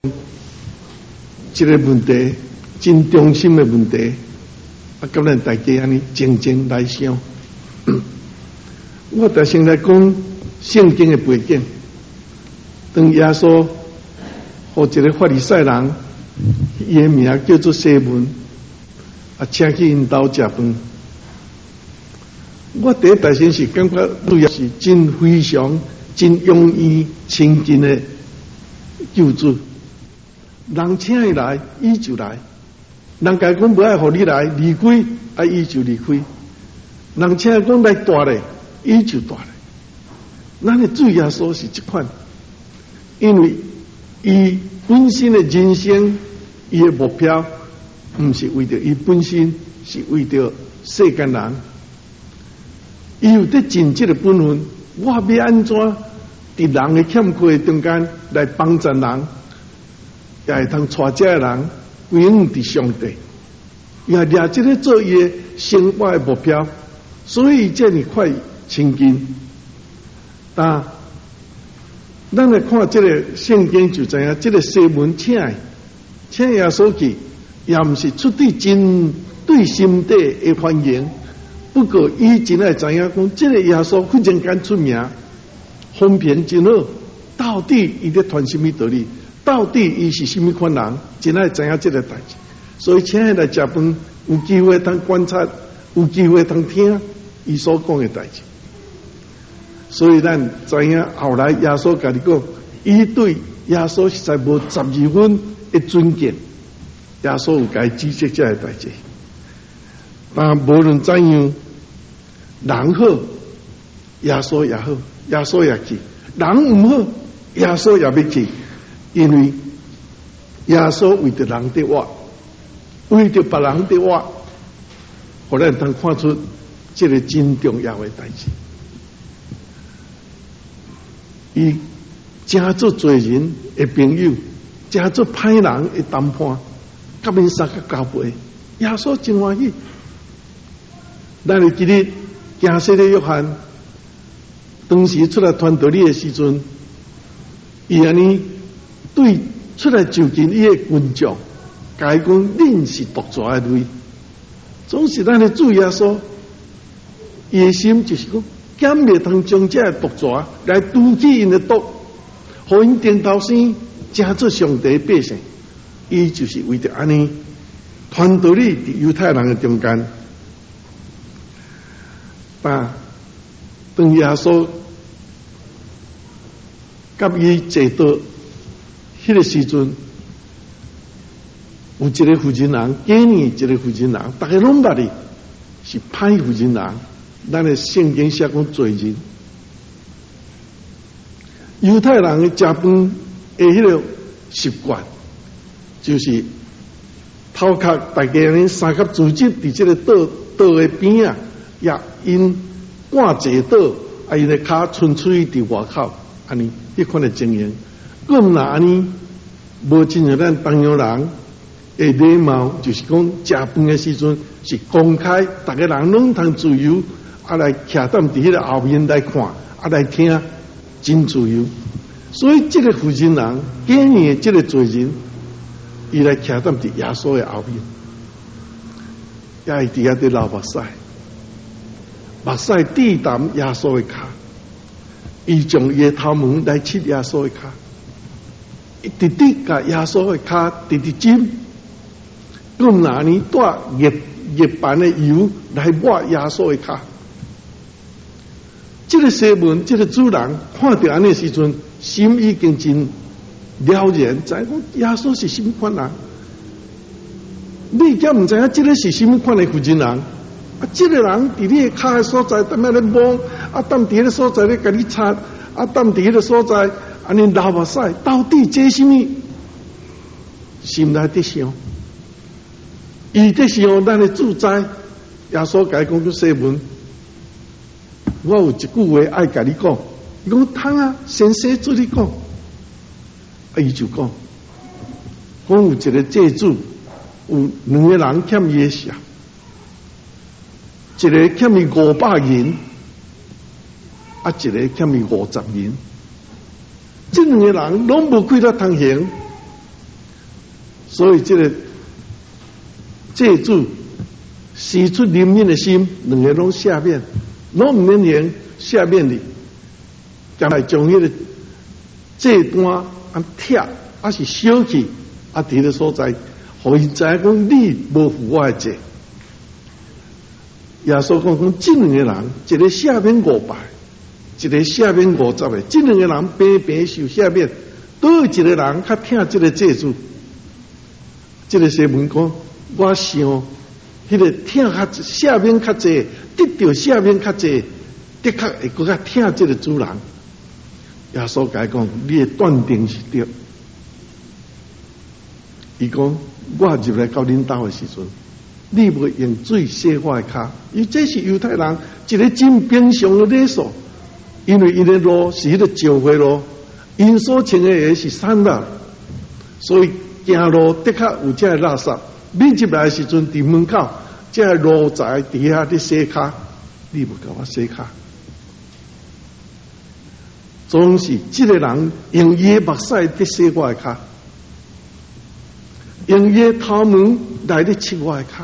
这个问题真中心的问题，甲咱大家安尼静静来想。我先来讲圣经的背景。当耶稣和一个法利赛人，伊的名叫做西门，请去因兜食饭。我第一大先是感觉主要是真非常、真容易亲近的救主。人请伊来，伊就来；人家讲不爱互你来，离开，伊就离开。人请伊讲来大咧，伊就大咧。咱的主耶稣是这款，因为伊本身的人生，伊的目标，不是为着伊本身，是为着世间人。伊有得尽这个本分，我要安怎伫人的欠缺中间来帮助人，也会通带这个人归向伫上帝，也掠这个做伊的生活的目标，所以这么快亲近。但咱来看这个圣经就知影，这个西门请耶稣去，也不是出于真对心底的欢迎。不过，伊真爱知影讲，这个耶稣忽然间出名，风评真好。到底伊在传什么道理？到底伊是什么款人？真爱知影这个代志。所以，请伊来食饭，有机会通观察，有机会通听伊所讲的代志。所以，咱知影后来耶稣甲你讲，伊对耶稣实在无12分的尊敬。耶稣有甲伊指责这个代志。但无论怎样，人好，耶稣也好，耶稣也去；人唔好，耶稣也要去。因为耶稣为着人的活，为着别人的活，互咱通看出这个真重要的代志。伊真做做人的朋友，真做歹人的谈判，甲面三个交配，耶稣真欢喜。咱会记得行洗的约翰，当时出来传道理的时阵，伊安尼对出来就近伊的群众，甲伊讲：恁是毒蛇的类。总是咱的主耶稣，伊的心就是讲，减袂通将这个毒蛇来拄起因的毒，互因点头生，成做上帝的百姓。伊就是为着安尼传道理伫犹太人的中间。当耶稣甲伊坐到迄个时阵，有一个负责人，今年一个负责人，大家拢捌哩，是歹负责人。咱的圣经写讲罪人，犹太人的食饭的迄个习惯，就是头壳大家安尼三角组织伫这个道的边啊。也因挂坐倒，因的脚伸出去伫外口，安尼迄款的情形。咁若安尼，无亲像咱东洋人的礼貌，就是讲食饭的时阵是公开，大家人拢通自由，来徛踮伫迄个后面来看，来听，真自由。所以这个负责人，今年的这个罪人，伊来徛踮伫耶稣的后面，也会伫遐伫流目屎。目屎滴淡耶稣的脚，伊从伊的头毛来切耶稣的脚，一直直甲耶稣的脚直直浸，用拿呢带热板的油来抹耶稣的脚。这个西门，这个主人看到安尼时阵，心已经真了然，知讲耶稣是什么款人。你敢唔知影这个是什么款的负责人？这个人伫你脚的所在，踮咧摸，踮伫个所在咧甲你擦，踮伫个所在，安尼流目屎，到底这什么？心内伫想，伊伫想咱的主宰，耶稣甲伊讲叫西门，我有一句话爱甲你讲，伊讲通啊，先生做你讲，伊就讲有一个祭主，有2个人欠伊的啥？一个欠伊500银，一个欠伊50银。这2个人拢无几多通行， 所以这个借助使出灵敏的心，两个拢下面，拢唔免用下面的，将来将迄个这段拆，是小气，伫个所在，互伊知影讲你无负我的罪。耶稣讲，这两个人，一个下面500，一个下面50个，这两个人平平受下面，都有一个人较听这个借助。这个西门讲，我想，迄个听较下面较济，得到下面较济，的确会更较听这个主人。耶稣甲伊讲，你的断定是对。伊讲，我入来到恁兜的时阵，你无用水洗我的骹，因为这是犹太人一个真平常的礼数，因为因的路是迄个教会路，因所穿的鞋是散垃，所以行路的确有这个垃圾。你入来的时阵，伫门口这个路材底下伫洗骹，你无甲我洗骹，总是这个人用伊的目屎伫洗我的骹。用伊头毛来咧拭我的骹，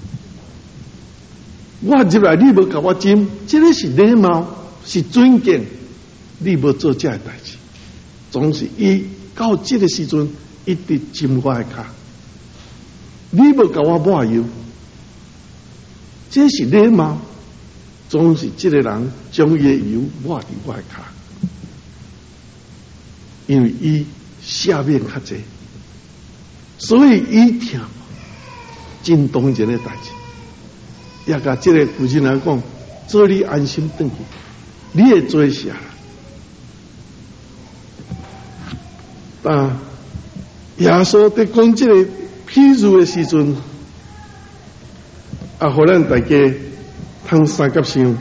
我入来你无甲我浸，这个是礼貌，是尊敬，你无做这个代志，总是伊到这个时阵一直浸我的骹，你无甲我抹油，这是礼貌，总是这个人将伊的油抹伫我的骹，因为伊下面较济。所以伊听真动人的代志，也甲这个父亲来讲，做你安心回去，你会做啥啦？耶稣在讲这个譬喻的时阵，互咱大家通三角想，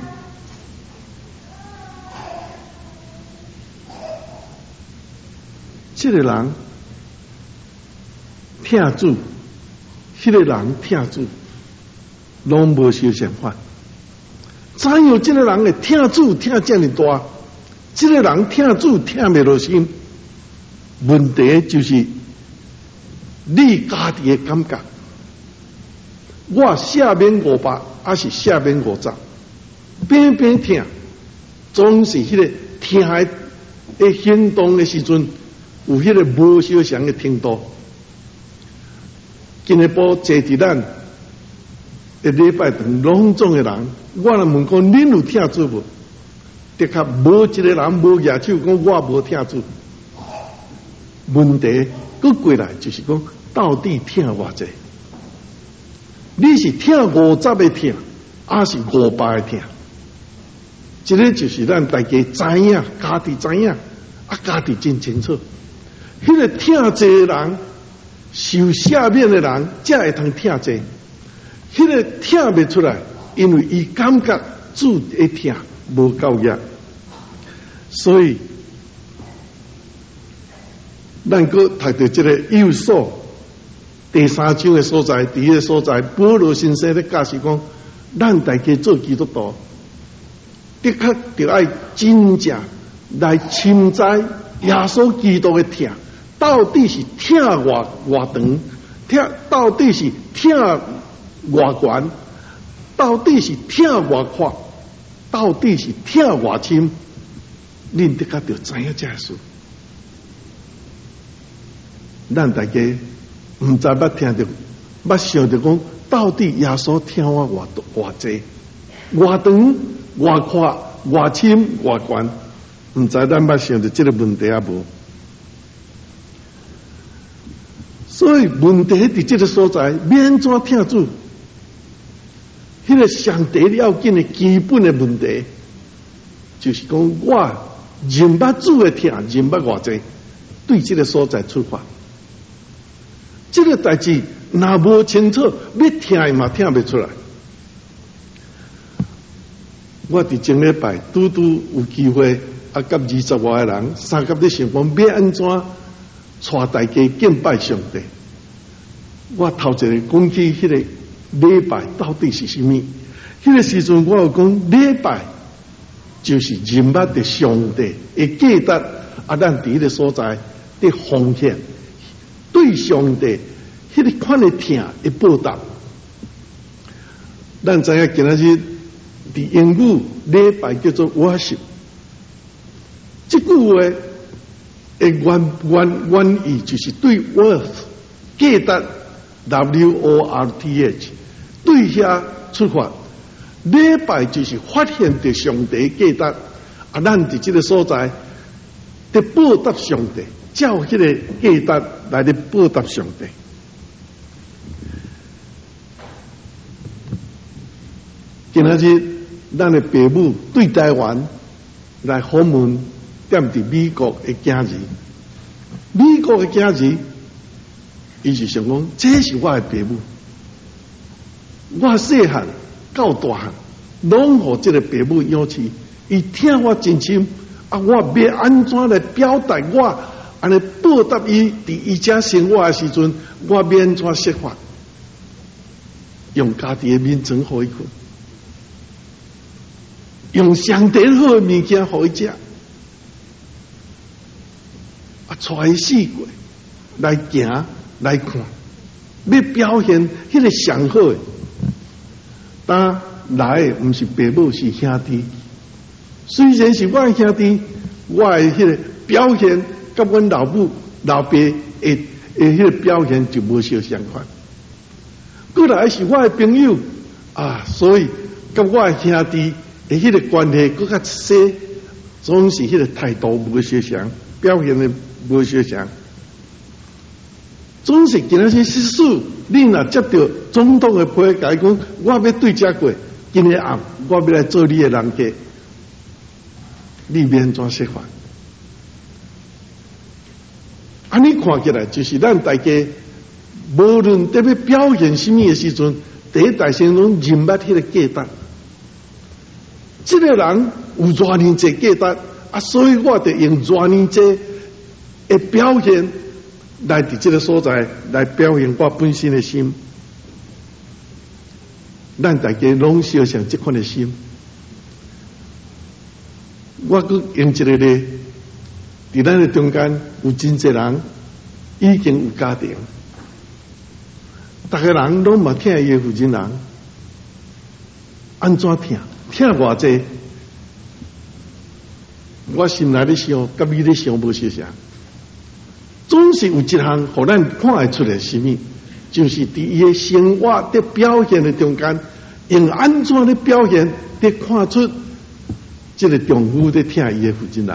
这个人。听主，迄个人听主，拢无受想法。怎样这个人会听主听这么大？这个人听主听袂落心。问题就是你家己的感觉。我下面500，还是下面50，边边听，总是迄个听的行动的时阵，有迄个无受想的程度。今日播坐伫咱的礼拜堂隆重的人，我来问讲，恁有听主无？的确无一个人无举手讲我无听主。问题搁过来就是讲，到底听偌济？你是听50的听，还是500的听？这个就是咱大家知影，家己知影，家己真清楚。迄个听济的人。受下面的人才会通听者，迄个听袂出来，因为伊感觉主会听无够热，所以咱搁读到这个右手第3章的所在，第一个所在，保罗先生咧解释讲，咱大家做基督徒，的确就要真正来深知耶稣基督的听。到底是听偌长，听到底是听偌悬，到底是听偌宽，到底是听偌深，恁的确就知影这事。咱大家唔知捌听到，捌想着讲，到底耶稣听我偌济、偌长、偌宽、偌深、偌悬，唔知咱捌想着这个问题啊无？所以问题伫这个所在，免怎听主？迄个上帝要紧的基本的问题，就是讲我认捌主的听，认捌偌济，对这个所在出发。这个代志若无清楚，要听嘛听袂出来。我伫前礼拜拄有机会，甲20多个人三甲咧想讲要安怎。带大家敬拜上帝。我头一个讲起迄个礼拜到底是什么？迄个时阵我有讲礼拜就是认捌的上帝会记得咱伫迄个所在的奉献，对上帝迄个款的痛会报答。咱知影今仔日伫英语礼拜叫做 worship， 这句话的原意就是对 worth 价值 WORTH 对遐出发。礼拜就是发现着上帝价值，啊，咱伫这个所在得报答上帝，照迄个价值来咧报答上帝。今仔日咱的父母对台湾来访问，踮伫美国的囝儿，美国的囝儿，伊是想讲，这是我的父母，我细汉到大汉，拢互这个父母养起，伊听我真心，啊，我要安怎来表达我，安尼报答伊伫伊遮生活的时阵，我要安怎说法，用家己的面装互伊看。用上帝好的物件互伊食，啊，带伊四过来行来看，要表现迄个上好的。但来的毋是爸母，是兄弟。虽然是我的兄弟，我的迄个表现，甲阮老母老爸的迄个表现就无相相款。过来是我的朋友啊，所以甲我的兄弟。迄个关系更较细，总是迄个态度无相像，表现的无相像。总是今仔日失事，你若接到总统的批改讲，我要对这过，今日暗我要来做你的人家，你免怎说法？安尼看起来，就是咱大家无论特别表现什么的时阵，第一大先拢认捌迄个价值。这个人有偌尼济价值啊，所以我得用偌尼济的表现来伫这个所在来表现我本身的心。咱大家拢相像这款的心。我佮用一个咧，伫咱的中间有真济人已经有家庭，逐个人拢嘛听伊的负责人，安怎听？听偌济，我心内咧想，甲你咧想无相像。总是有一项，互咱看会出来什么，就是伫伊的生活的表现的中间，用安怎的表现，得看出这个丈夫在听伊的负责人。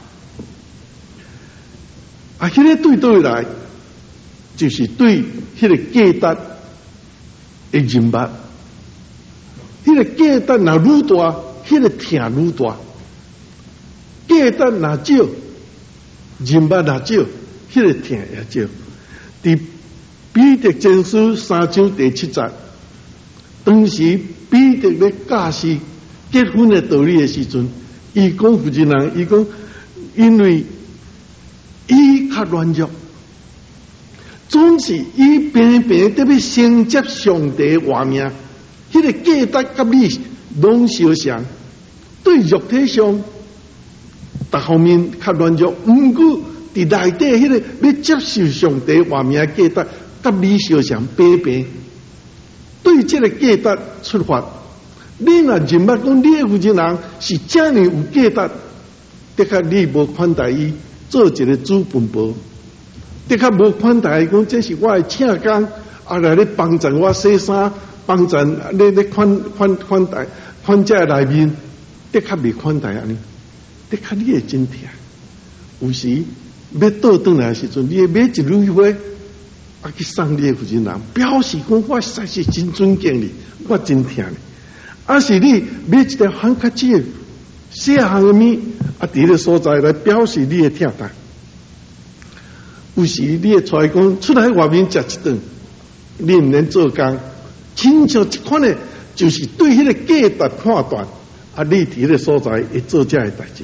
啊，迄个对倒来，就是对迄个价值的认捌。迄个价值若愈大，迄个疼愈大；价值若少，认捌若少，迄个疼也少。伫彼得前书3章第7节，当时彼得咧教示结婚的道理的时阵，伊讲负责人，伊讲因为伊较软弱，总是伊偏偏特别承接上帝的话命。迄个价值甲你拢相像，对肉体上各方面较软弱，毋过伫内底迄个要接受上帝话命价值，甲你相像平平。对这个价值出发，你若认捌讲你的负责人是这样有价值，的确你无款待伊做一个主分部，的确无款待伊讲这是我的请工，啊来咧帮助我洗衫。帮助咧款待款在内面，的确未款待安尼，的确你会真疼。有时要倒转来的时阵，你会买一蕊花，啊去送你的负责人，表示讲我实在是真尊敬你，我真疼你。啊是你买一条汉卡纸，细项的物，啊伫个所在来表示你的疼爱。有时你会出来讲出来外面食一顿，你毋免做工。亲像这款的，就是对迄个价值判断，啊，你伫迄个所在会做这个代志。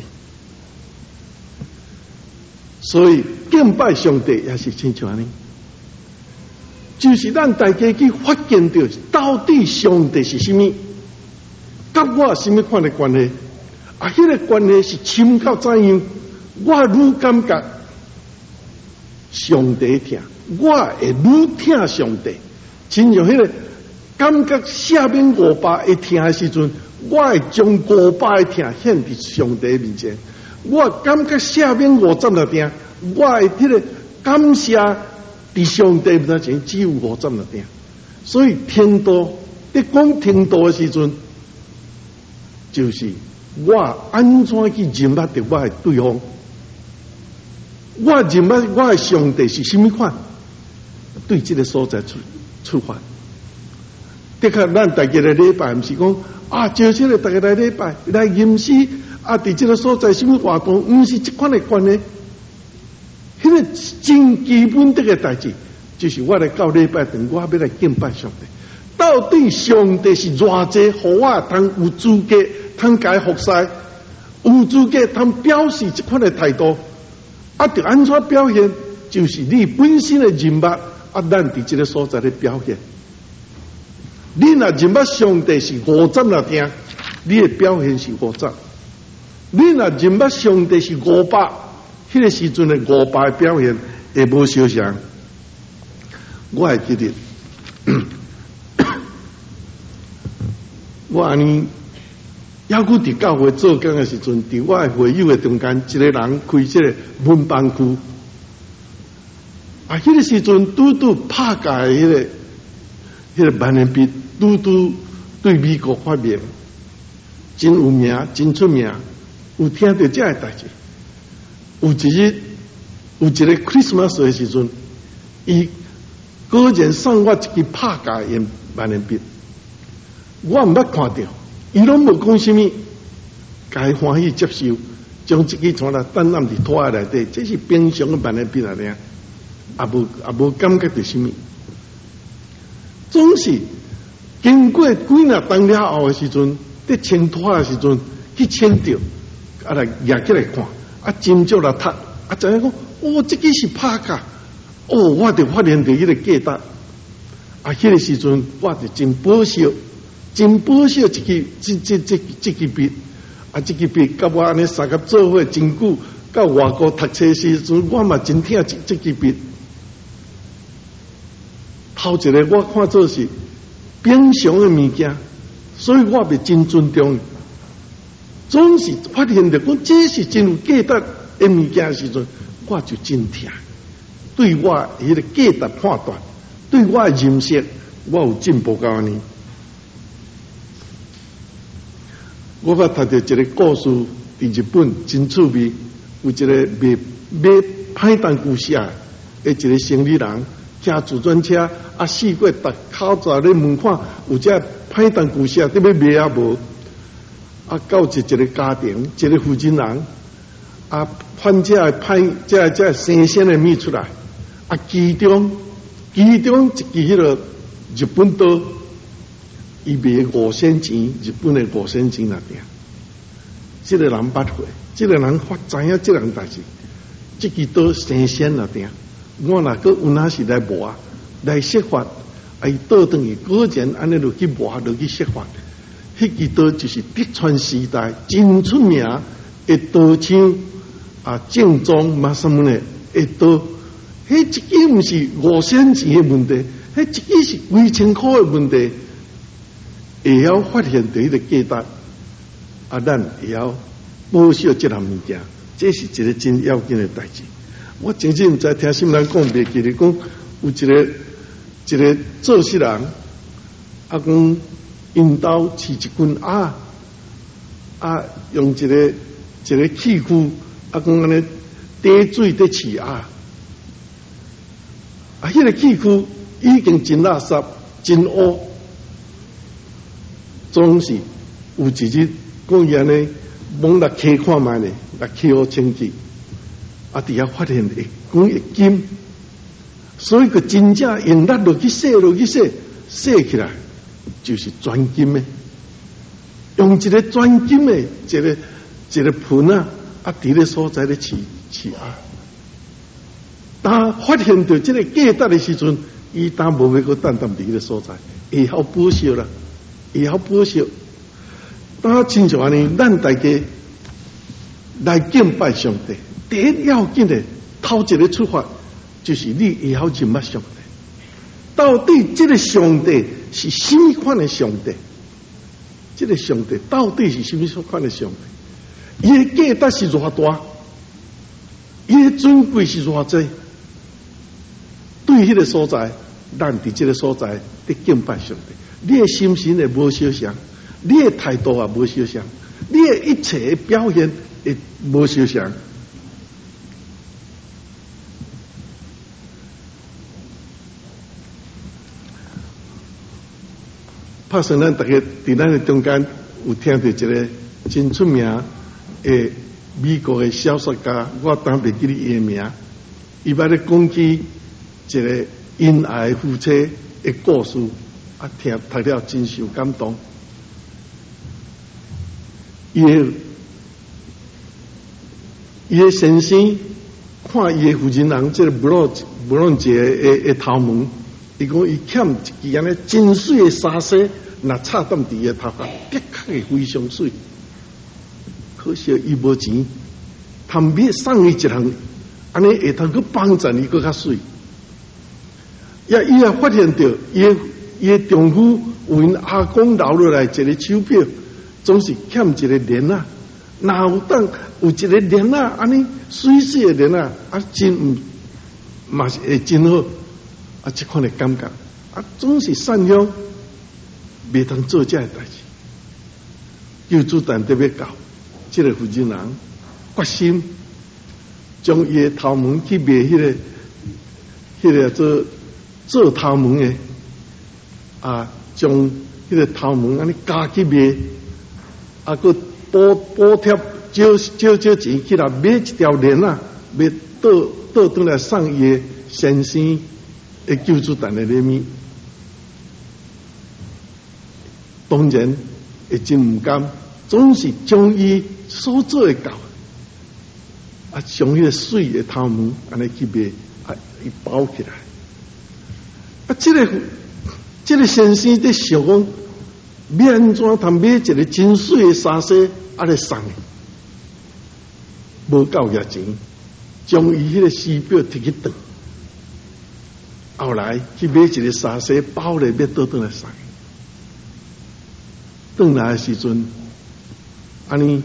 所以敬拜上帝也是亲像安尼，就是咱大家去发现到到底上帝是什么，甲我什么款的关系，啊，迄个关系是深到怎样，我愈感觉上帝疼，我会愈疼上帝。亲像迄个感觉下面500会疼的时阵，我会将500的疼献伫上帝面前。我感觉下面50了疼，我会迄个感谢伫上帝面前只有50了疼。所以天道，你讲天道的时阵，就是我安怎去认捌着我的对方。我认捌我的上帝是什么款，对这个所在出发。的确，咱大家的礼拜不是讲啊，招这个大家来礼拜来吟诗啊，伫这个所在什么活动，不是这款的观念。迄个真基本的代志，就是我来到礼拜堂，我要来敬拜上帝。到底上帝是偌济，互我通有资格通解服侍，有资格通表示这款的态度。啊，就安怎表现？就是你本身的认捌啊，咱伫这个所在的表现。你若认捌上帝是50了听，你的表现是50；你若认捌上帝是500，迄个时阵的500的表现会无相像。我会记得，我安尼。抑佫伫教会做工的时阵，伫我的会友的中间，一个人开这个文办区。啊，迄个时阵拄拍假的迄个万年笔，拄对美国发明，真有名，真出名。有听到这个代志。有一日，有一个 Christmas 的时阵，伊果然送我一支拍假的万年笔，我毋捌看到。伊拢无讲什么，该欢喜接受，将这支传来担揽伫拖内底，这是平常的万年笔来咧，也无感觉到什么。总是经过几若当了后的时阵，伫清拖的时阵去清着，啊来举起来看，啊斟酌来读，啊知影讲，哦，这支是拍假，哦，我就发现到迄个价值，啊，迄个时阵我就真保守。真保守这支笔，啊，这支笔甲我安尼三个做伙真久，到外国读册时阵，我嘛真疼这支笔。头一个我看做是平常的物件，所以我袂真尊重。总是发现着讲这是真有价值的物件的时阵，我就真疼。对我迄个价值判断，对我的认识，我有进步到安尼。我捌读到一个故事，伫日本真趣味。有一个卖歹当古写的一个生理人，骑自转车啊，四过逐口罩咧问看，有只歹当古写伫要卖啊无？啊，到一个家庭，一个负责人啊，翻这这新鲜的米出来啊，其中一支迄个日本刀。伊卖5仙钱，日本的5仙钱那点，这个人捌会，这个人知影这样代志，这支刀新鲜那点，我若个有哪是来磨来设法，伊倒转去，果然安尼落去磨落去设法，迄支刀就是德川时代真出名的刀枪啊，正宗马什么的的刀，迄一支毋是5仙钱的问题，迄一支是几千块的问题。会晓发现到迄个价值，啊，咱会晓保守这项物件，这是一个真要紧的代志。我真正在听新人讲，袂记得讲有一个做事人，啊，讲因兜饲一群鸭，啊，用一个器具，啊，讲安尼滴水在饲鸭，啊，迄个器具已经真垃圾，真污。总是有一日讲伊安尼往来揢看卖呢，来揢好清气，啊，伫遐发现讲会金，所以个真正用力落去洗起来就是专金的，用一个专金的一个盆啊，啊，伫咧所在咧饲鸭。当发现到这个价值的时阵，伊当无要个等伫迄个所在，会晓保守啦。也好保守，当亲像安尼，咱大家来敬拜上帝，第一要紧的头一个出发， 就是你以后认捌上帝。到底这个上帝是什么款的上帝？这个上帝到底是什么款的上帝？伊的价值是偌大，伊的尊贵是偌济。对迄个所在，咱伫这个所在得敬拜上帝。你的心神会无相像，你的态度也无相像，你的一切的表现会无相像。拍算咱大家伫咱的中间有听到一个真出名的美国的小说家，我当袂记伊的名，伊捌咧讲起一个因爱夫妻的故事，啊，读了真受感动。伊的先生看伊的负责人，这个不论一个头毛，伊讲伊欠一支安尼真水的纱丝，若插踮伫伊的头壳，的确会非常水。可惜伊无钱，他免送伊一项，安尼会通去帮衬伊，搁较水。伊也发现到伊的丈夫有因阿公留落来一个手表，总是欠一个链啊。哪有当有一个链啊，安尼水水的链啊，真嘛是会真好。这款的感觉，总是善良，袂通做这个代志。救主但特别搞，这个负责人决心将伊的头毛去卖迄个做头毛的将迄个头毛安尼加去卖，个补贴少钱去来买一条链啊，买倒转来送伊的先生的救主但的礼物。当然会真唔甘，总是将伊所做的搞将迄个水的头毛安尼去卖伊包起来。这个先生在想讲，要安怎通买一个真水的纱丝来送伊？无够额钱，将伊迄个时表摕去断，后来去买一个纱丝包咧，要倒转来送伊。转来的时阵，安尼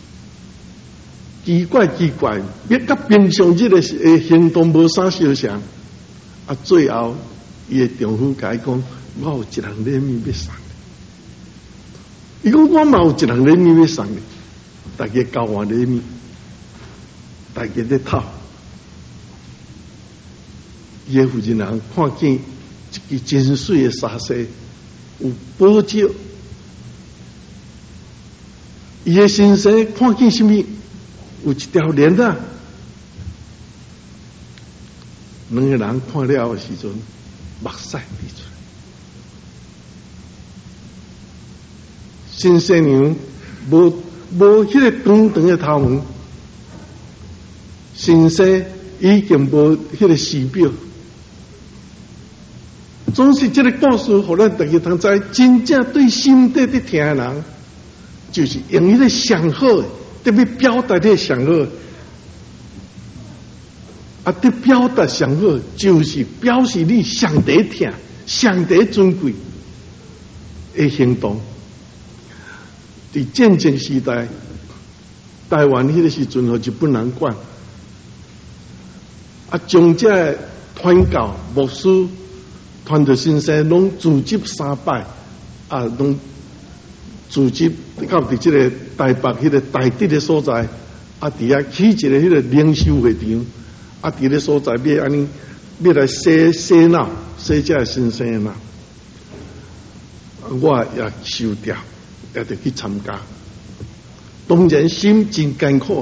奇怪，别甲平常日的行动无啥相像。最后伊的丈夫甲伊讲：“我有一项礼物要送你。”伊讲：“我嘛有一项礼物要送你，大家交换礼物，大家在讨。”伊的负责人看见一支真水的纱丝，有保证。伊的先生看见什么？有一条链啊！两个人看了的时阵，目屎滴出来。新新娘无迄个长长的头毛，先生已经无迄个时表。总是这个故事，互咱大家通知，真正对心底的听的人，就是用迄个上好的，特别表达的上好的。对表达上好，就是表示你上帝听、上帝尊贵的行动。在战争时代，台湾迄个时阵，日本人管将这传教牧师、传道先生拢组织3摆，拢组织到伫这个台北迄个台地的所在，伫遐起一个迄个灵修会场。伫咧所在要安尼，要来洗脑，洗这先生呐。我也收掉，也得去参加。当然心真艰苦。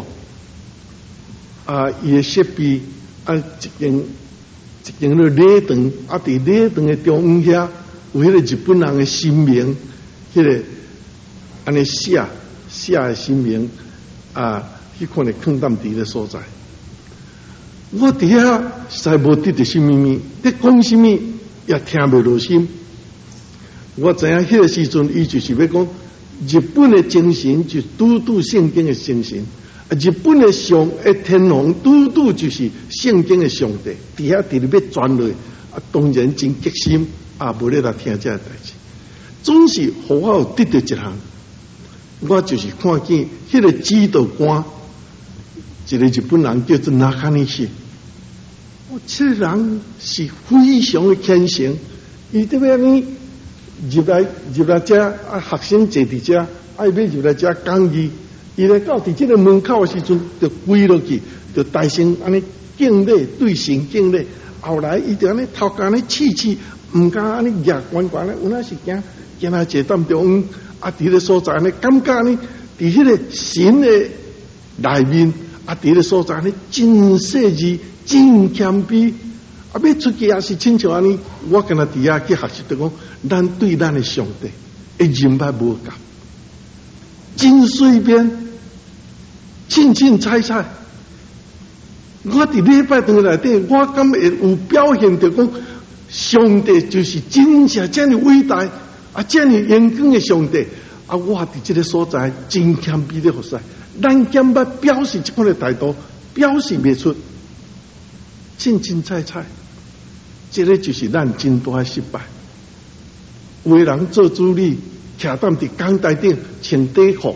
伊的设备一间了礼堂，伫礼堂的中央遐有迄个日本人的新名，迄个安尼写的新名迄款的放踮伫咧所在。我伫遐实在无得到什么物，在讲什么也听袂落心。我知影迄个时阵，伊就是要讲日本的精神，就拄圣经的精神， 日本的天皇拄拄就是圣经的上帝，伫遐伫咧要传落，当然真激心，无咧来听这代志。总是互我有得到一项，我就是看见迄个指导官，一个日本人叫做那卡尼西。这个人是非常的虔诚，伊这边呢入来遮学生坐伫遮，爱要入来遮讲义。伊来到伫这个门口的时阵，就跪落去，就大声安尼敬礼，对神敬礼。后来伊就安尼头壳安尼气，唔敢安尼举悬悬咧，有那是惊来坐踮中央，伫个所在安尼感觉呢，伫迄个神的内面，伫个所在呢真细致、真谦卑。要出去也是亲像安尼，我跟他伫遐去学习，就讲咱对咱的上帝，人捌无共，真随便。凊彩，我伫礼拜堂内底，我敢会有表现着讲，上帝就是真正这么伟大，这么严光的上帝，我伫这个所在真谦卑的服侍，咱减捌表示这款的态度，表示袂出，凊彩，这个就是咱真大的失败。为人做主理，徛踮伫讲台顶穿底裤。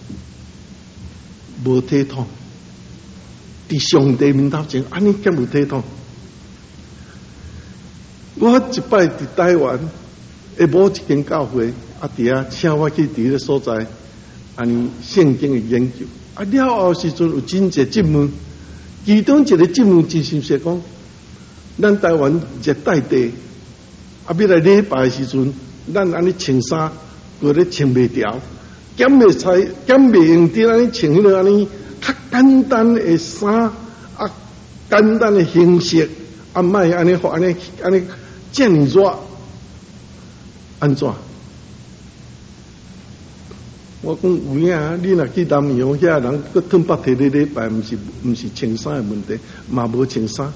无体统，伫上帝面头前，安尼咁无体统。我一摆伫台湾，某一间教会，伫遐请我去伫个所在，安尼圣经的研究。了后时阵有真侪质问，其中一个质问真心说讲，咱台湾热带地，要来礼拜的时阵，咱安尼穿衫，过咧穿袂调。减袂用伫安尼穿迄个安尼较简单的衫，简单的形式，莫安尼这么热，安怎？我讲有影，你若去南洋遐人，佮吞北摕咧礼拜，毋是穿衫的问题，嘛无穿衫。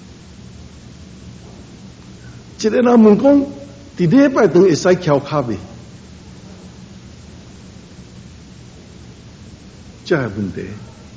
一个人问讲，伫礼拜堂会使翘脚未？这个问题，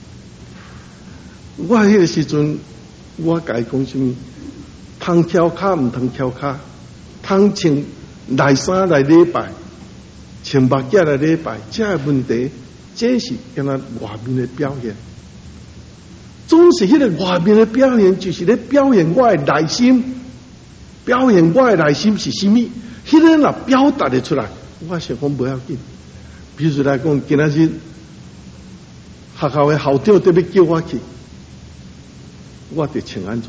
我迄个时阵，我甲伊讲什么？通翘脚毋通翘脚，通穿内衫来礼拜，穿目镜来礼拜。这个问题，这是跟他外面的表现。总是迄个外面的表现，就是咧表现我的内心。表现我的内心是什么？迄个若表达得出来，我想讲不要紧。比如来讲，今仔日。学校的校长特别叫我去，我得穿安怎？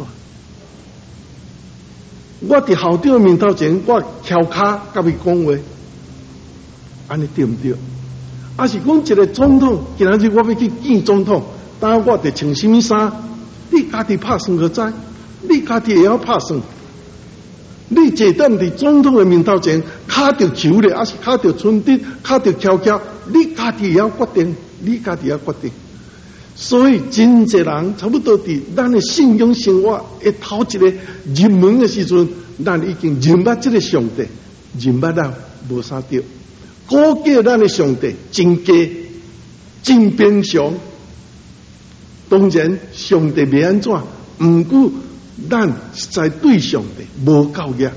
我伫校长面头前，我翘脚甲伊讲话，安尼对唔对？是讲一个总统，今仔日我要去见总统，当我得穿什么衫？你家己拍算可知？你家己会晓拍算？你坐踮伫总统的面头前，卡着球咧，是卡着春滴，卡着翘脚，你家己会晓决定。你家己要决定，所以真侪人差不多伫咱的信仰生活的头一个入门的时阵，咱已经认捌这个上帝，认捌了无啥对。估计咱的上帝真假、真平常。当然，上帝袂安怎，毋过咱在对上帝无够热。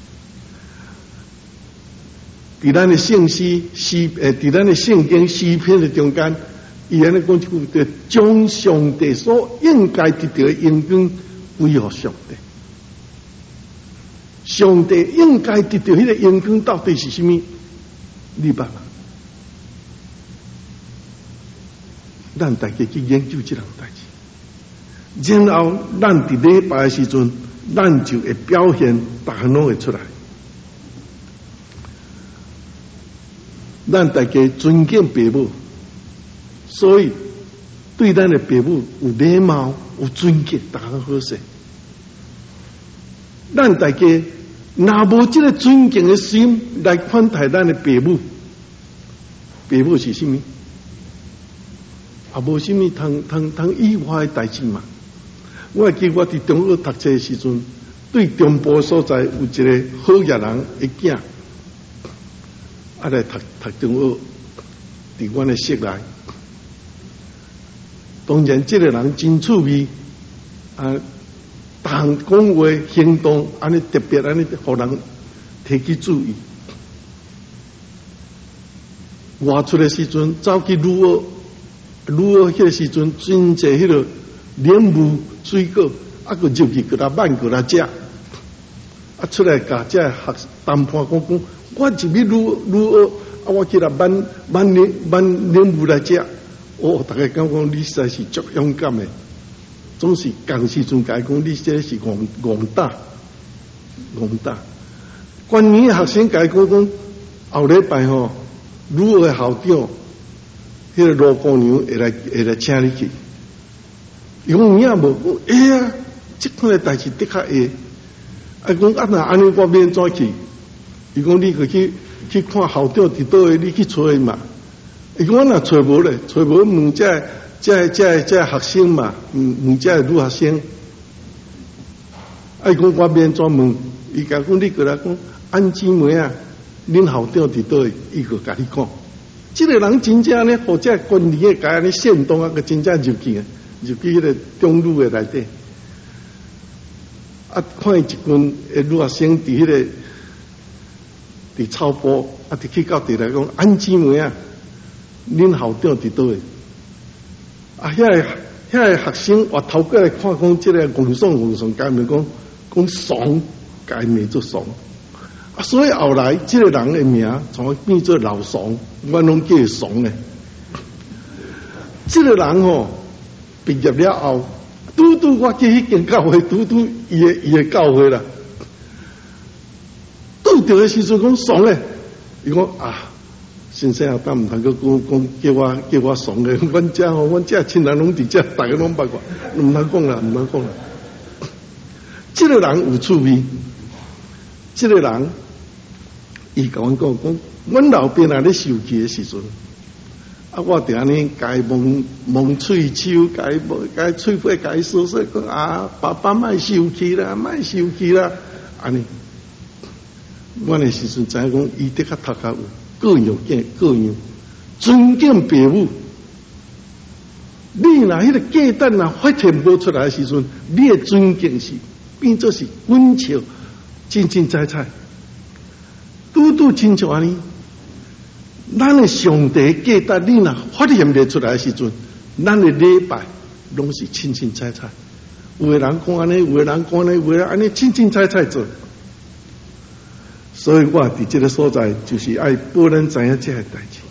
伫咱的圣诗伫咱的圣经诗篇的中间，伊安尼讲一句，就将上帝所应该得到的荣光归予上帝。上帝应该得到迄个荣光到底是什么？你捌吗？咱大家去研究这样代志，然后咱伫礼拜的时阵，咱就会表现，大家拢会出来。咱大家尊敬父母，所以对咱的父母有礼貌、有尊敬，大家好势。咱大家若无这个尊敬的心来款待咱的父母，父母是什么？无什么通意外的代志嘛。我记我伫中学读册的时阵，对中部所在有一个好野人的囝。来读中学，伫阮的室内， 当然，这个人真趣味啊，谈讲话行动安尼特别安尼，互人提起注意。外出的时阵，走去旅游迄个时阵，真济迄个莲雾、水果，啊，个入去给他慢给他食，啊，出来甲这学谈判讲，我入去旅游，啊，我去来慢莲雾来食，哦，大家讲你实在是足勇敢的，总是讲时阵甲伊讲，你这是戆大。关于学生甲伊讲，后礼拜吼。旅游的校长，迄个罗姑娘会来请你去。伊讲有影无？讲啊，这款的代志的确会。啊，讲啊那安尼我免怎去？伊讲你去看校长伫倒位，你去找伊嘛。伊讲我若找无咧，找无问这学生嘛，问这女学生。啊，伊讲我免怎问？伊甲讲你过来讲安姊妹啊。恁校长伫倒位，伊个甲你讲，这个人真正呢，或者军理的甲安尼煽动啊，个真正入去迄个中路的内底，啊，看伊一群女学生伫迄个伫操步，啊，伫去到地来讲，安姊妹啊，恁校长伫倒位，啊，遐个学生话头过来看讲，这个戆爽，甲伊讲爽，甲伊名做爽。啊，所以后来这个人的名从变做老爽，我拢叫伊爽的。这个人吼毕业了后，拄我去迄间教会，拄伊的教会啦。拄着的时阵讲爽的，伊讲啊，先生啊，当唔通讲叫我爽的，阮遮亲人拢伫遮，大家拢捌过，唔通讲啦。这个人有趣味，这个人。伊甲阮讲，阮老爸啊咧受气的时阵，啊，我伫安尼甲伊蒙喙鬚，甲伊喙皮甲伊说讲啊，爸爸莫受气啦，安尼。阮的时阵知影讲，伊的确读较有各样，尊敬父母。你若迄个价值若发现无出来的时阵，你的尊敬是变做是滚笑，真彩。拄亲像安尼，咱的上帝价值，你若发现袂出来的时阵，咱的礼拜拢是清彩。有的人讲安尼，有的人讲安尼，有的人安尼清彩做。所以我伫这个所在，就是爱保咱知影这个代志，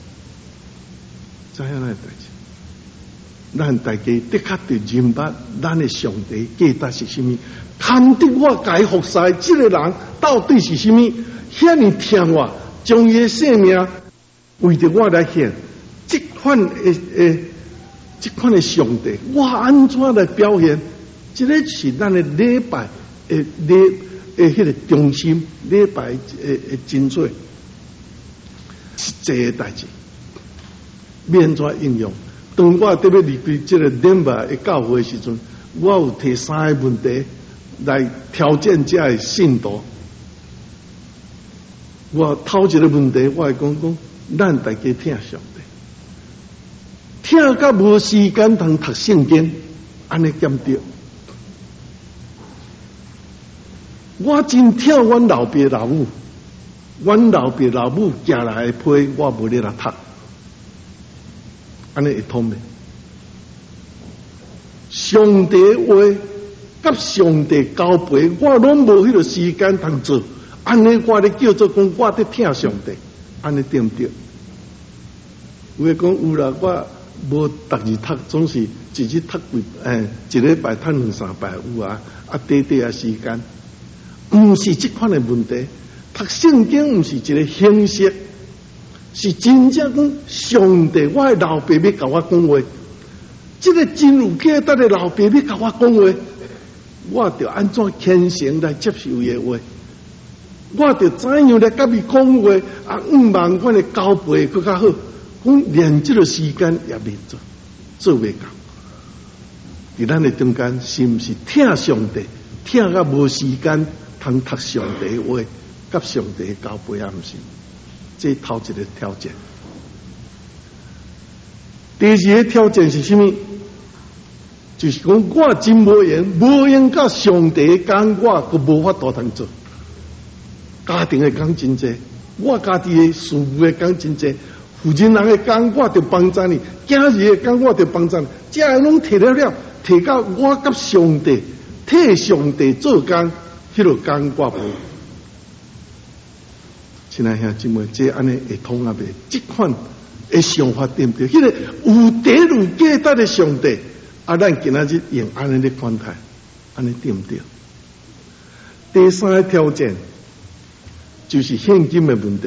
咱大家的确得明白，咱的上帝价值是什么？堪得我解服侍这个人到底是什么？遐尼听我将伊的性命为着我来献，这款的上帝，我安怎来表现？这个是咱的礼拜迄个中心，礼拜精髓，实际的代志，免怎应用？当我特别离开这个联巴的教会的时阵，我有提3个问题来挑战这的信徒。我头一个问题，我会讲，咱大家听上帝，听到无时间通读圣经，安尼检对。我真听阮老爸老母，寄来的批，我无咧来读，安尼会通的。上帝话甲上帝交陪，我拢无迄个时间通做。安尼我咧叫做讲，我咧听上帝，安尼对唔对？有诶讲有啦，我无逐日读，总是一日读一礼拜读2-3摆有啊，短啊时间，毋是即款诶问题。读圣经毋是一个形式，是真正讲上帝，我诶老爸要甲我讲话，即个真有价值诶老爸要甲我讲话，我着安怎虔诚来接受伊诶话。我着怎样来甲伊讲话啊？望阮的交陪更较好，讲连这个时间也未做未到。伫咱的中间，是毋是听上帝，听到无时间通读上帝的话，甲上帝的交陪也毋是？这头一个挑战。 第二个挑战是什么？就是讲我真无用甲上帝讲，我都无法度通做。家庭的讲真济，我家己的事务的讲真济，负人人的讲我就帮助你，今日的讲我就帮助你，这样拢摕了，摕到我甲上帝替上帝做工，迄个讲我无。亲爱兄姊妹，这安尼会通啊袂？这款的想法对不对？迄个有德有价值的上帝。咱今仔日用安尼的款待，安尼对不对？第三个挑战就是现金的问题。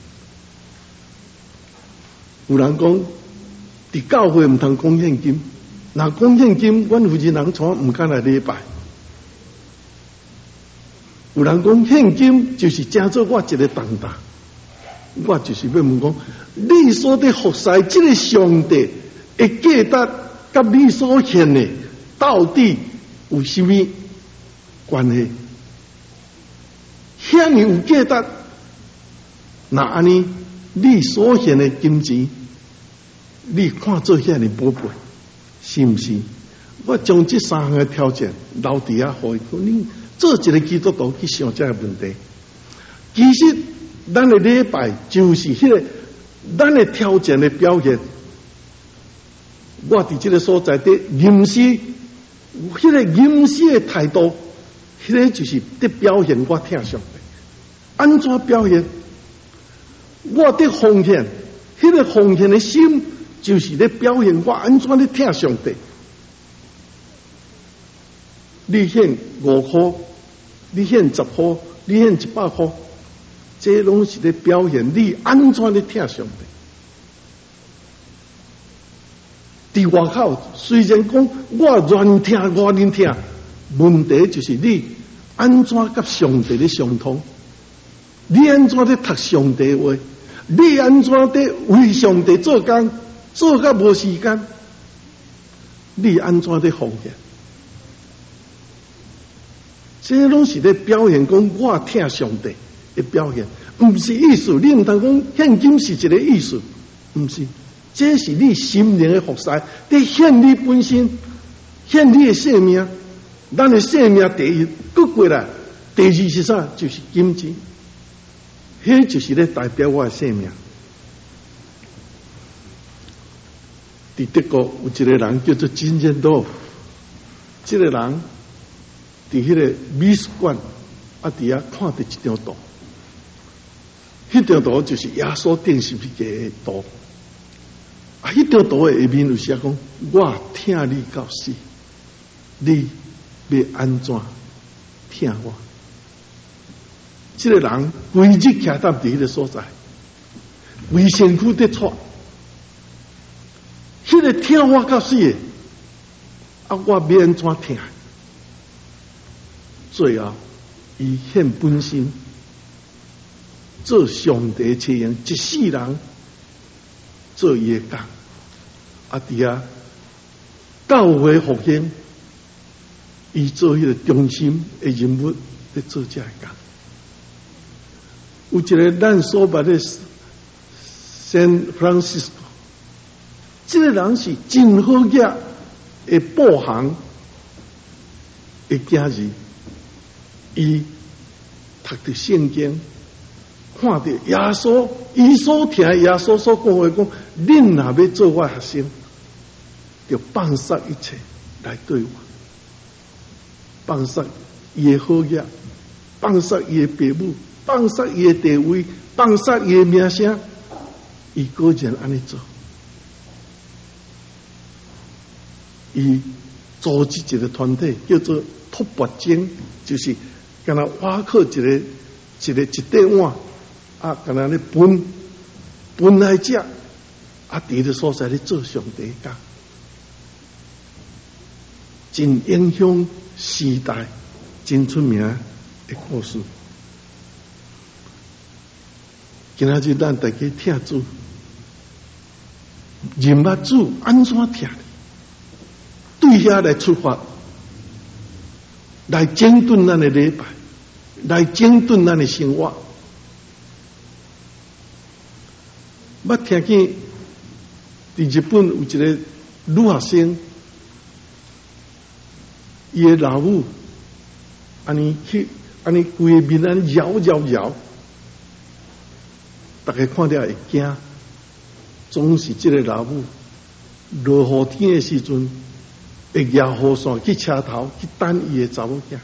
有人讲，伫教会唔通讲现金，若讲现金，阮负责人从唔敢来礼拜。有人讲现金就是正做我一个重担，我就是要问讲，你所的服侍这个上帝的价值。甲你所献的到底有什么关系？遐尼有价值，那安尼你所献的金钱，你看做遐尼宝贝，是不是？我将这三项的条件留伫遐，互你做一个基督徒去想这个问题。其实，咱的礼拜就是迄个咱的条件的表现。我伫这个所在的吟诗，迄个吟诗的态度，迄个就是在表现我听上帝。安怎表现？我的奉献，迄个奉献的心，就是咧表现我安怎咧听上帝。你献5块，你献10块，你献100块，这拢是咧表现你安怎咧听上帝。伫外口虽然讲我愿听，我愿听，问题就是你安怎甲上帝的相通？你安怎咧读上帝话？你安怎咧为上帝做工？做甲无时间？你安怎咧奉献？这拢是咧表现讲我听上帝的表现，不是意思。你唔通讲现金是一个意思，不是。这是你心灵的服侍，你献你本身，献你的生命，咱的生命第一，搁过来，第二是啥？就是金钱，迄就是咧代表我的生命。伫德国有一个人叫做金正道，这个人伫迄个美术馆伫遐看到一张图，迄张图就是耶稣钉十字架的图。迄张图的下面有写讲，我听你到死，你要安怎听我？这个人规日徛踮伫迄个所在，为身躯在喘，迄个听我到死的，我要安怎听？最后，伊献本身，做上帝采用一世人做伊的工。伫遐教会复兴，伊做迄个中心的人物咧做这个工。有一个咱所捌的Saint Francisco， 这个人是真好业的步行的囝儿，伊读着圣经，看到耶稣，伊所听耶稣所讲话，讲恁若要做我学生，就放下一切来对我，放下伊的好业，放下伊的父母，放下伊的地位，放下伊的名声，伊果然安尼做。伊组织一个团体叫做托钵精，就是敢若挖靠一块碗。敢若咧分来食，伫个所在咧做上帝工，真影响时代，真出名的故事。今仔日咱大家听主，认捌主安怎听？对遐来出发，来整顿咱的礼拜，来整顿咱的生活。捌听见伫日本有一个女学生，伊的老母安尼规个面安尼摇，大家看了会惊。总是这个老母落雨天的时阵，会摇雨伞去车头去等伊的查某囝。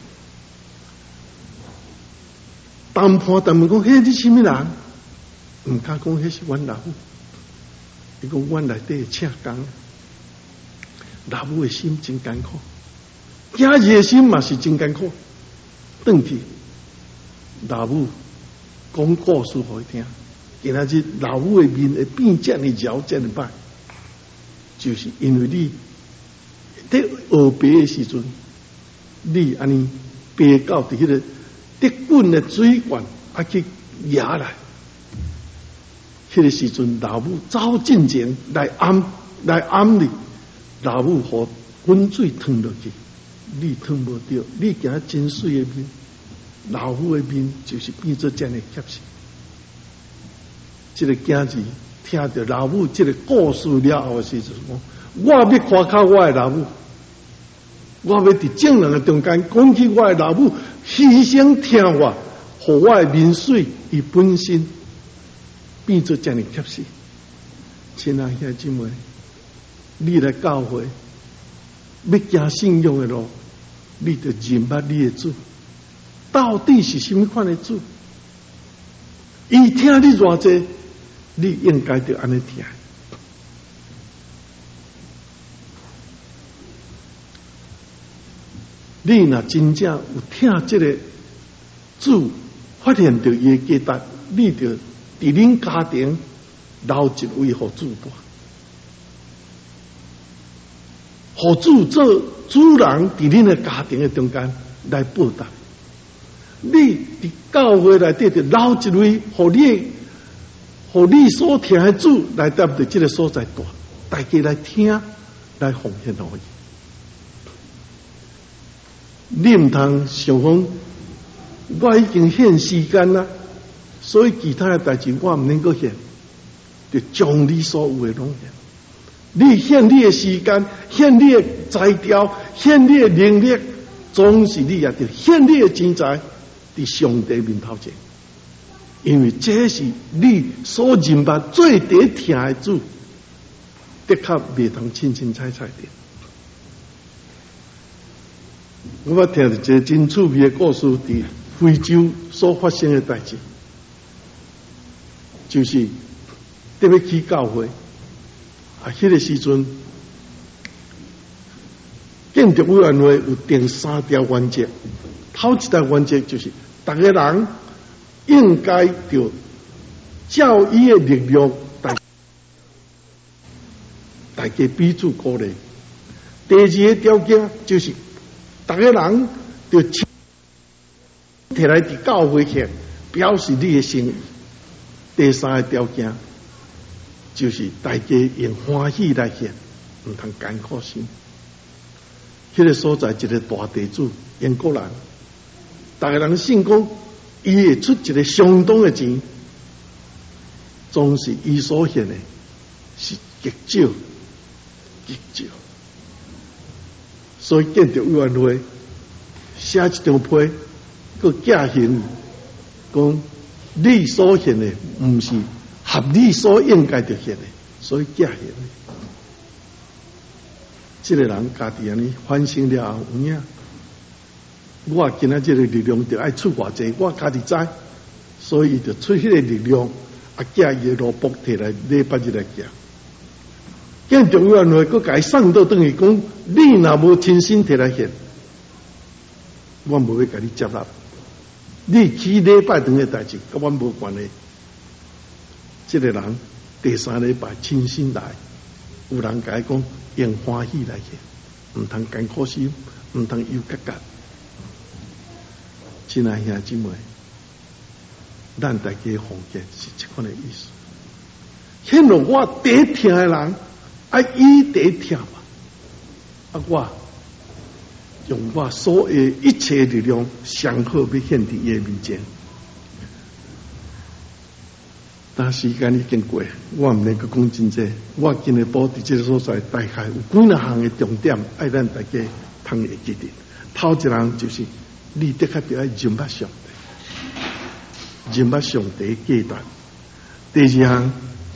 谈判问讲：“迄你什么人？”唔敢讲，迄是阮老母。伊讲阮内底请工，老母的心真艰苦，囝儿的心嘛是真艰苦。转去，老母讲故事互伊听。今仔日老母的面会变这么摇这么摆，就是因为你在学白的时阵，你安尼白到伫迄个滴滚的水管去压来，迄个时阵老母走进前来按你，老母互滚水烫落去，你烫无着，你行真水的面，老母的面就是变做这样的结实。这个囝子听到老母这个故事了后的时阵，我要夸口我的老母，我要伫众人的中间讲起我的老母牺牲听话，互我的民水伊本身变做这样结实。亲爱兄姊妹，你来教会要行信仰的路，你就认捌你的主，到底是什么款的主？伊听你偌济。你应该就安尼听。你若真正有听这个主，发现到伊的价值，你就伫恁家庭留一位互主伴，互主做主人，伫恁的家庭的中间来报答。你伫教会内底就留一位互你所听的主来搭在这个所在大，大家来听，来奉献互伊。你唔通想讲，我已经献时间啦，所以其他的代志我唔能够献，就将你所有的拢献。你献你的时间，献你的才调，献你的能力，总是你也得献你的钱财伫上帝面头前。因为这是你所认捌最得听的主，的确袂通清清彩彩的。我捌听到一个真趣味的故事，伫非洲所发生的代志，就是特别去教会迄个时阵，建筑委员会有定3条原则，头一条原则就是大家人应该就教育的力量，大家彼此鼓励。第二个条件就是大家人就摕来伫教会献，表示你的心意。第三个条件就是大家用欢喜来献，唔通艰苦心。迄个所在一个大地主英国人，大家人信讲，伊会出一个相当的钱，总是伊所献的是极少，极少。所以建筑委员会写一张批，佮寄行讲你所献的唔是合理所应该着献的，所以寄行。这个人家己安尼反省了后，有影，我今仔这个力量就爱出偌济，我家己知，所以就出迄个力量，寄伊的罗卜摕来礼拜日来寄。建筑委员会佮甲伊送到等于讲，你若无亲身摕来献，我无要甲你接纳。你去礼拜堂的代志，甲阮无关系。这个人第3礼拜亲身来，有人甲伊讲，用欢喜来献，唔通艰苦心，唔通忧结结。亲爱兄姊妹，咱大家奉献是这款的意思。显露我第一听的人，伊第一听嘛，我用我所有一切力量，上好要献伫伊的面前。 但时间已经过，我唔能够讲真济。我今日报伫这个所在，大概有几两项的重点，爱咱大家通会记得。头一项就是，你的确就要认捌上帝，认捌上帝的价值。第二项，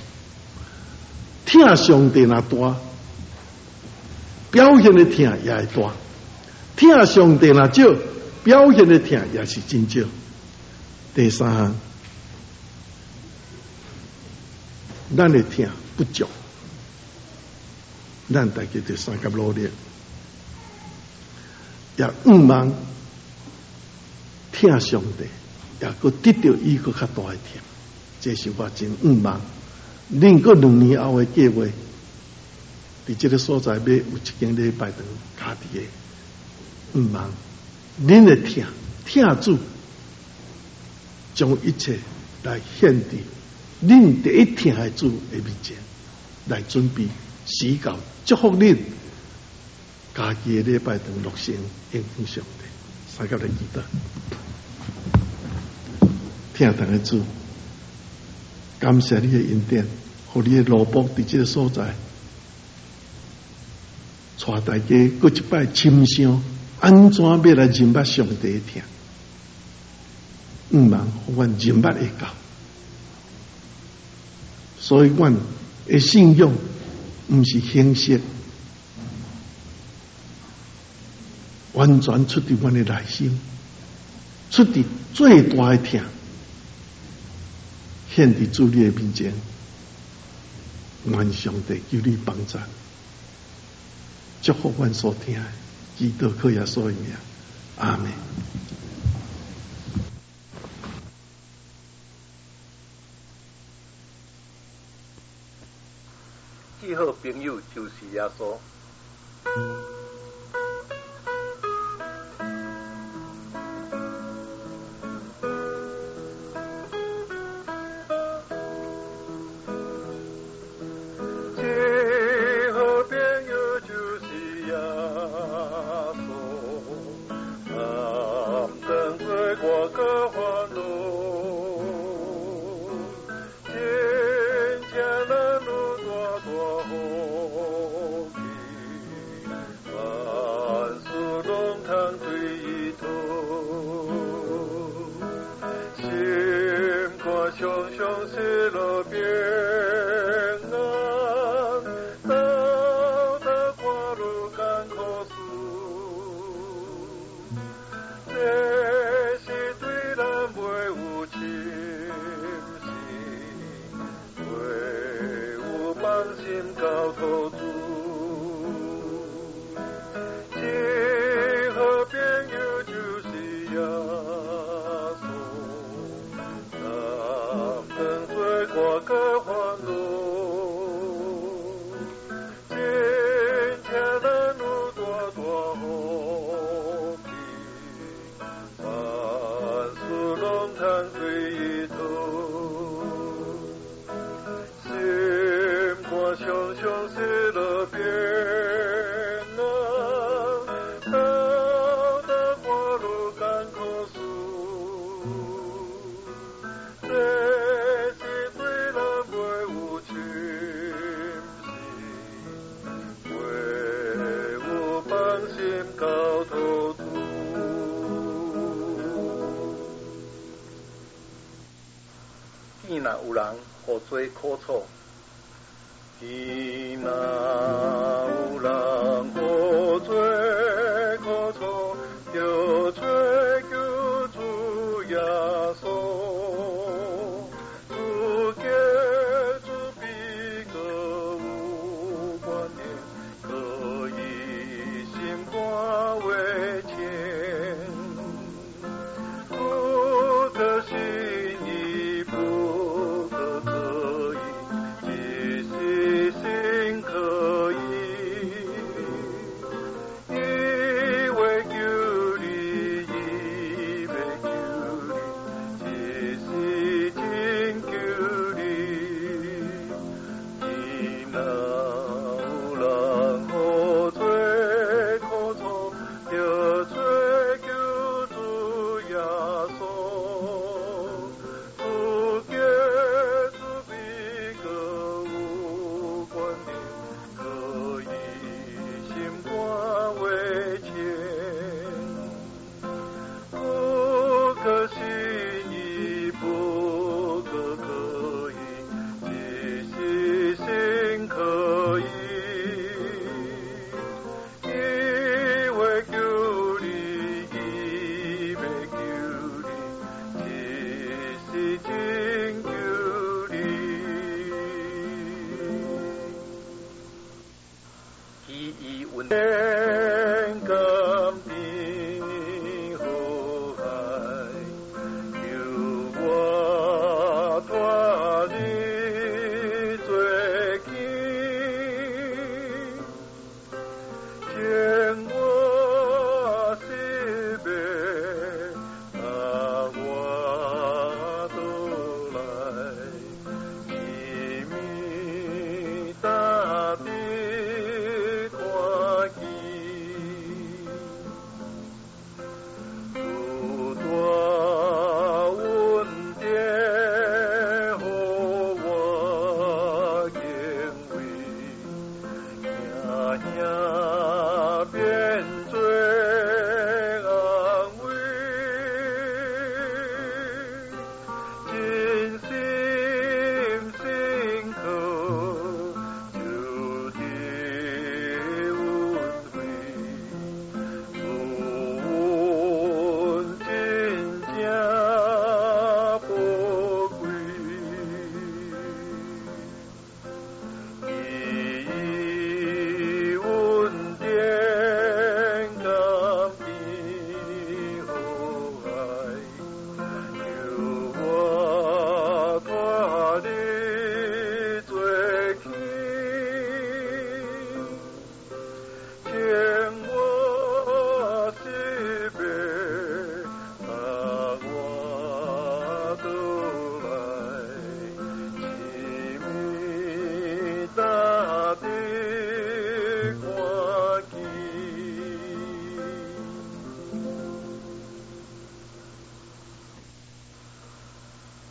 听上帝那大，表现的听也会大；听上帝那少，表现的听也是真少。第三项。咱的听不足，咱大家就三甲努力，也毋忘听上帝，也搁得到伊搁较大的听。这是我真毋忘。恁搁2年后的计划，伫这个所在要有一间礼拜堂家己的，毋忘恁的听主，将一切来献伫。恁第一听的主的面前来准备时间，祝福恁家己的礼拜堂落成应用上帝。三甲来记得，听堂的主，感谢你的恩典，互你的罗卜伫这个所在，带大家搁一摆深想，安怎要来认捌上帝的听？毋忘互阮认捌会到。所以，阮的信仰毋是形式，完全出自阮的内心，出自最大的听，献伫主你的面前，愿上帝求你帮助，祝福阮所听的，基督靠耶稣的名，阿门。 最好朋友就是耶稣。最好朋友就是耶稣，难当作我个烦恼。若有人互做苦楚，若有人互做苦楚，就找救主耶稣，主结主比个有关联，可以心肝为天，不可信亦不可可以，即是心可以，因为救你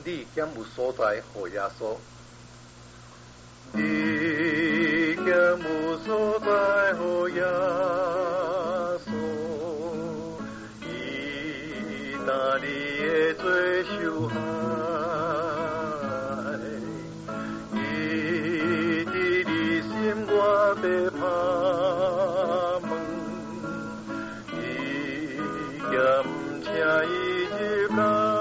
你减有所在，互耶稣。你减有所在，互耶稣。伊拿你的罪受害，伊伫你心外白拍门，伊也唔请伊入来。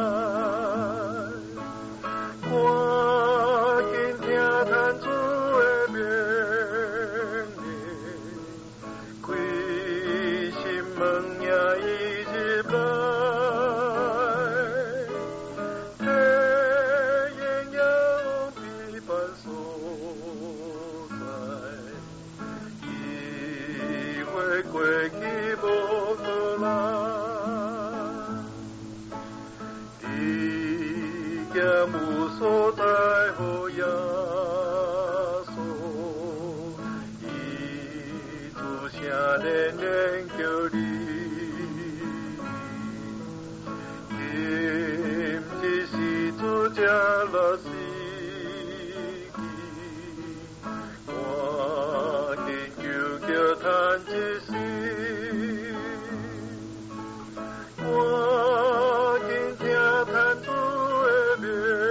所在乎耶稣，伊主声连连叫你，今日是主家来死去，赶紧求叫叹一时，赶紧听叹主的名。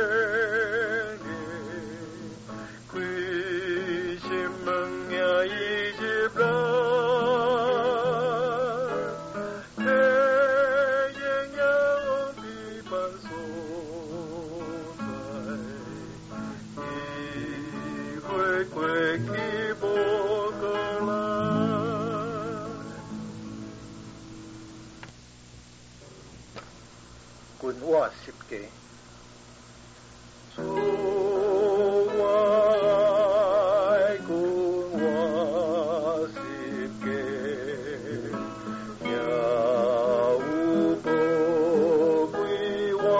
君我十家，主我爱君我十家，也有宝贵我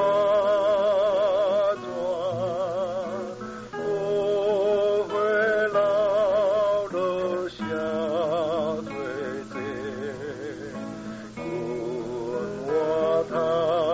全，我会老了下罪罪，君我他。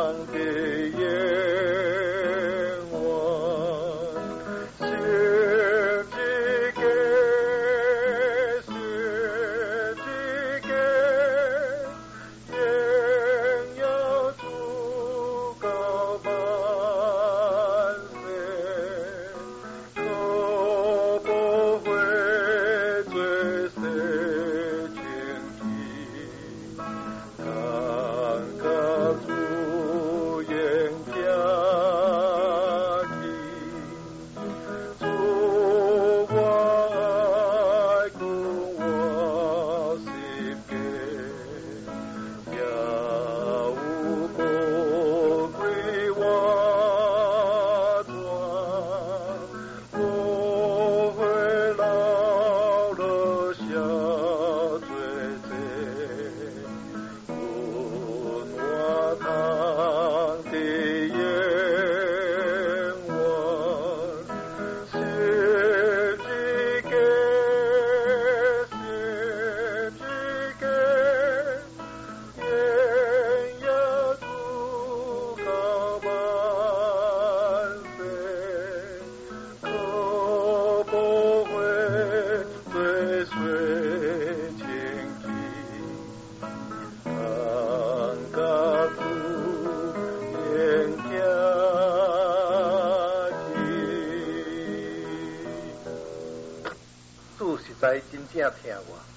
在真正听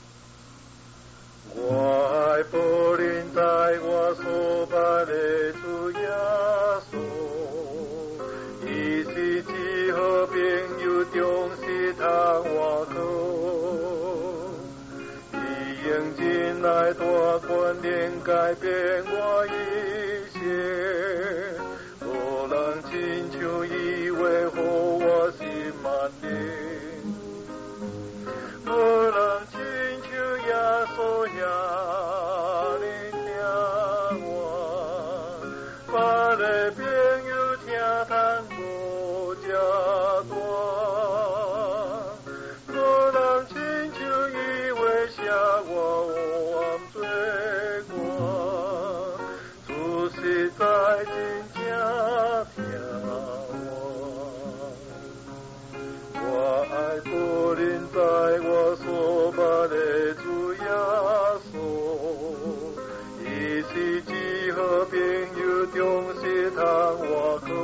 我爱保恁在我所捌的主耶稣，伊是只好朋友，忠实通我靠，伊用真爱大权能改变我一切，无人亲像伊维护我心安宁。无人亲像耶稣遐尼疼我，捌的朋友听通无这大，无人亲像伊为写我黑暗做官，主实在真正听我爱不临在我所捌的主耶稣，伊是只好朋友，忠实通我靠。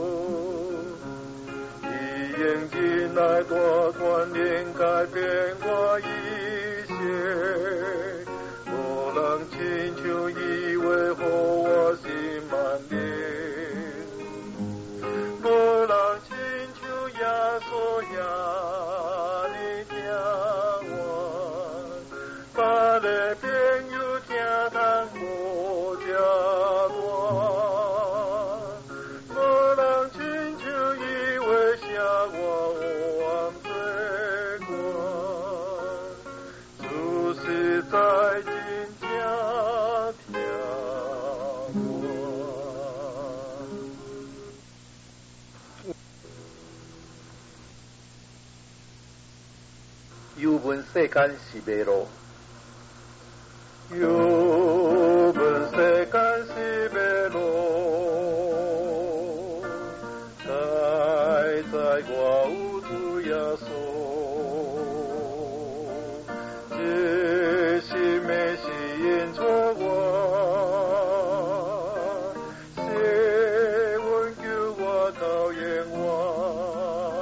伊用真爱大权能改变我一生，无人亲像伊维护我心安宁，无人亲像耶稣遐尼疼我，把个朋友听通无遮大，无人亲像伊维写我有暗做官，主实在真正疼我。 游问世间是迷路， 游问世间是迷路，在我有主耶稣，这是美是引出我，是温救我考验我。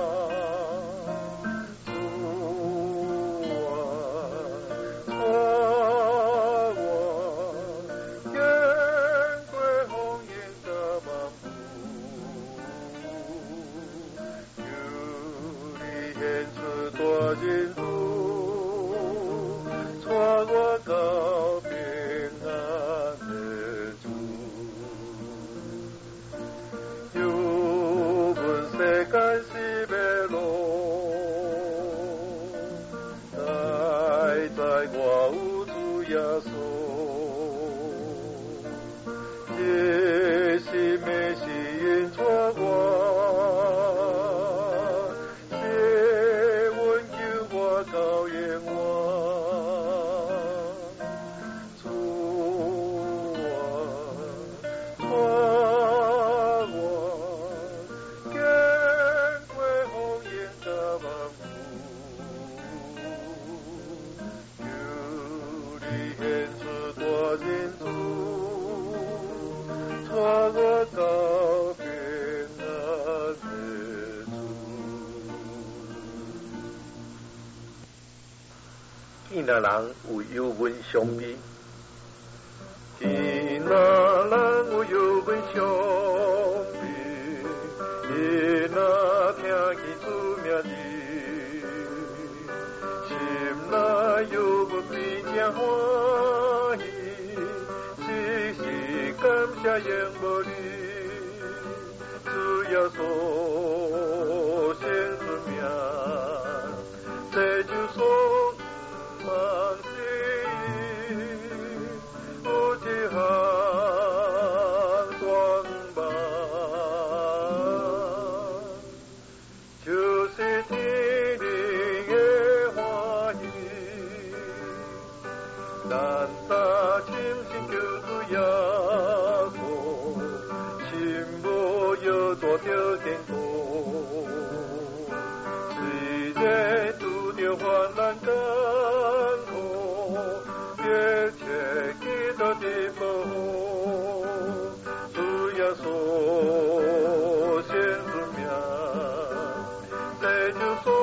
大人主，带我到平安的主，游问世间是迷路，在我有主耶稣，这是美是引出我。考验我，主啊，我经过风雨甲万苦，求你显出大人主，带我到平安的主。 见那人有忧闷伤悲， 见那人有忧闷伤悲，伊若听见主名字，心内忧闷变正欢喜，时时感谢仰慕你，主耶稣先出名，这就说。万世有一项短板，就是天灵的欢喜，咱大深深救主耶稣，心无有大着天国，虽然拄着患难艰苦，别切记得的保护，主耶稣先出名，这就说。